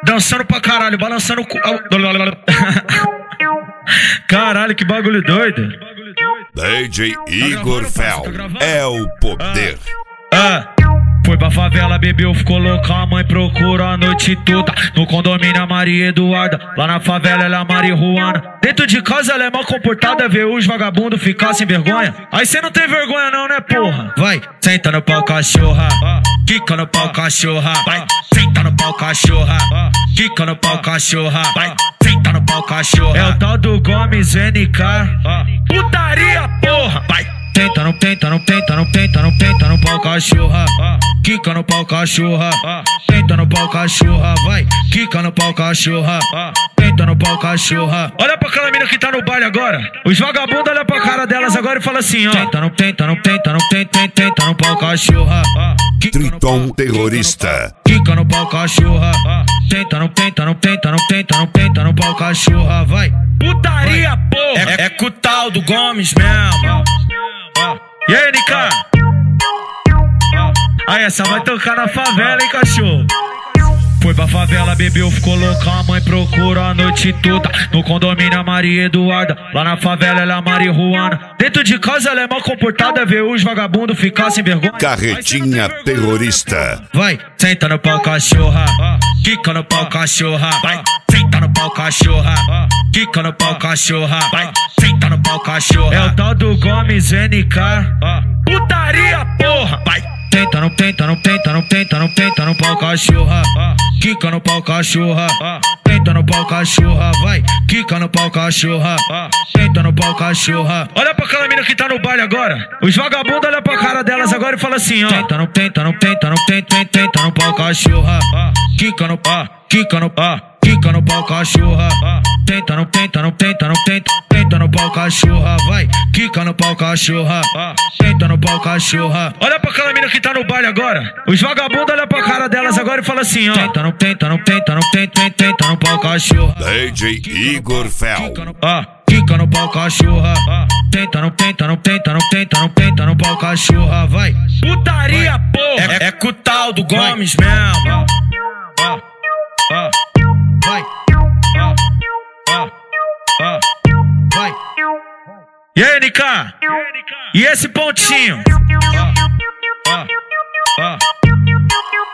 dançando pra caralho, balançando o cu. Caralho, que bagulho doido. DJ Igor Fel é o poder. Foi pra favela, bebeu, ficou louca, a mãe procura a noite toda. No condomínio a Maria Eduarda, lá na favela ela é a marihuana. Dentro de casa ela é mal comportada, vê os vagabundos ficar sem vergonha. Aí cê não tem vergonha não, né porra? Vai, senta no pau cachorra, quica no pau cachorra. Vai, senta no pau cachorra, quica no pau cachorra. Vai, senta no pau cachorra. É o tal do Gomes NK, putaria porra. Vai, tenta no pau cachorra, quica no pau cachorra, tenta no pau cachorra, vai, quica no pau cachorra, tenta no pau cachorra. Olha pra aquela mina que tá no baile agora, os vagabundos olham pra cara delas agora e fala assim, ó. Tenta no pau cachorra, Triton terrorista. Quica no pau cachorra, tenta no pau cachorra, vai. Putaria porra, é com o tal do Gomes mesmo. E aí, NK? Aí, essa vai tocar na favela, hein, cachorro? Foi pra favela, bebeu, ficou louca, a mãe procura a noite toda. No condomínio a Maria Eduarda, lá na favela ela é a marihuana. Dentro de casa ela é mal comportada, vê os vagabundos ficar sem vergonha. Carretinha terrorista. Vai, senta no pau cachorra, quica no pau cachorra. Vai, senta no pau cachorra, quica no pau cachorra. Vai, senta no pau cachorra. É o tal do Gomes NK, putaria porra. Vai, tenta no pau cachorra, quica no pau cachorra, tenta no pau cachorra, vai, quica no pau cachorra, tenta no pau cachorra. Olha pra aquela mina que tá no baile agora, os vagabundos olham pra cara delas agora e fala assim, ó. Tenta no pau cachorra, quica no pau cachorra, tenta no pau cachorra, vai, quica no pau cachorra, tenta no pau cachorra. Olha pra aquela mina que tá no baile agora, os vagabundos olham pra cara delas agora e fala assim, ó. Tenta no pau cachorra, DJ Igor Fel. Quica no pau cachorra, tenta no pau cachorra, vai. Putaria porra, é com o tal do Gomes mesmo. Vai. Vai. E aí, NK? E esse pontinho?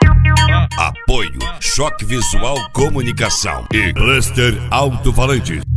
Apoio Choque Visual Comunicação e Cluster Alto-Falantes.